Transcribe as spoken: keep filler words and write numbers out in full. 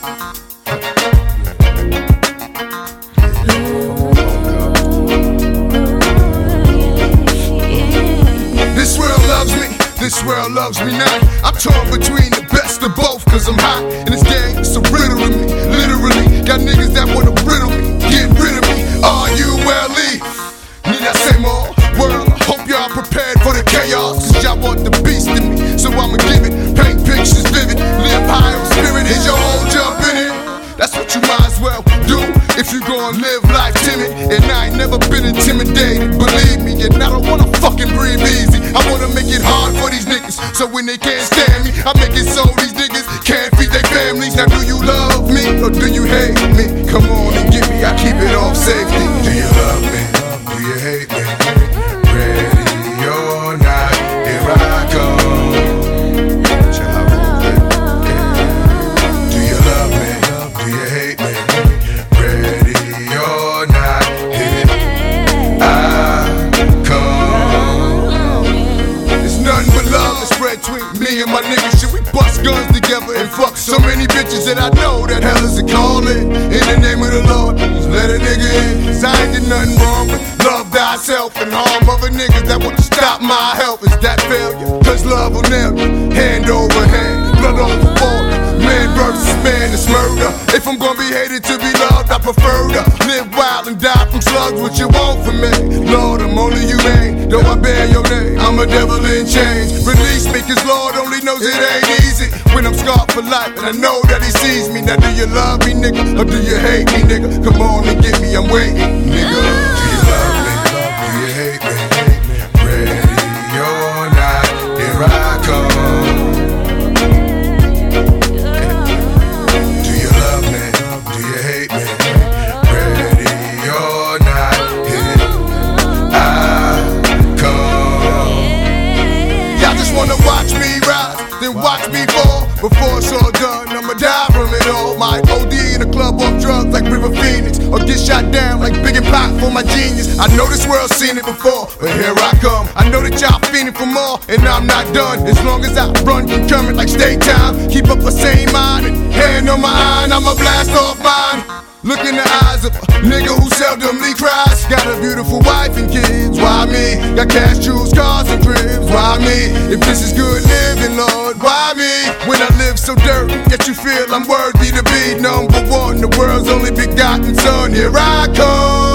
This world loves me, this world loves me not. I'm torn between the best of both, cause I'm hot. And this gang is a riddle to me, literally. Got niggas that wanna riddle me, get rid of me. R U L E, need I say more? World, I hope y'all prepared for the chaos, cause y'all want the beast in me, so I'ma give it. Paint pictures vivid, live high on spirit. Is your whole jump in it? That's what you might as well do if you gon' live life timid. And I ain't never been intimidated, believe me. And I don't wanna fucking breathe easy. I wanna make it hard for these niggas, so when they can't stand me, I make it so these niggas can't feed their families. Now do you love me or do you hate me? Come on and get me, I keep it off safety. Do you love me? Do you hate me? Ready or not, here I come. Shall I move it? Do you love me? Do you hate me? Ready or not, here I come. It's nothing but love that's spread between me and my niggas. Should we bust guns together and fuck so many bitches that I know that hell is a calling? In the name of the Lord, just let a nigga in, cause I ain't did nothing wrong but love thyself and harm other niggas that want to stop my help. Is that failure? Cause love will never hand over hand, blood over water. Man versus man, it's murder. If I'm gonna be hated to be loved, I prefer to live wild and die from slugs. What you want from me? Lord, I'm only humane, though I bear your name. I'm a devil in chains. Release me, cause Lord only knows it ain't easy when I'm scarred for life, and I know that he sees me. Now do you love me, nigga, or do you hate me, nigga? Come on and get me, I'm waiting, nigga. Do you love me? Do you hate me? Ready or not, here I come. Do you love me? Do you hate me? Ready or not, here I come. Y'all just wanna watch me rise, then watch me fall. Before it's all done, I'ma die from it all. My O D in the club off drugs like River Phoenix, or get shot down like Big and Pac for my genius. I know this world's seen it before, but here I come. I know that y'all fiending for more, and I'm not done. As long as I run concurrent like state time, keep up the same mind and hand on my eye, I'ma blast off mine. Look in the eyes of a nigga who seldomly cries. Got a beautiful wife and kids, why me? Got cash, jewels, cars, and cribs, why me? If this is good living, Lord, why me? When I live so dirty, yet you feel I'm worthy to be number one, the world's only begotten son. Here I come.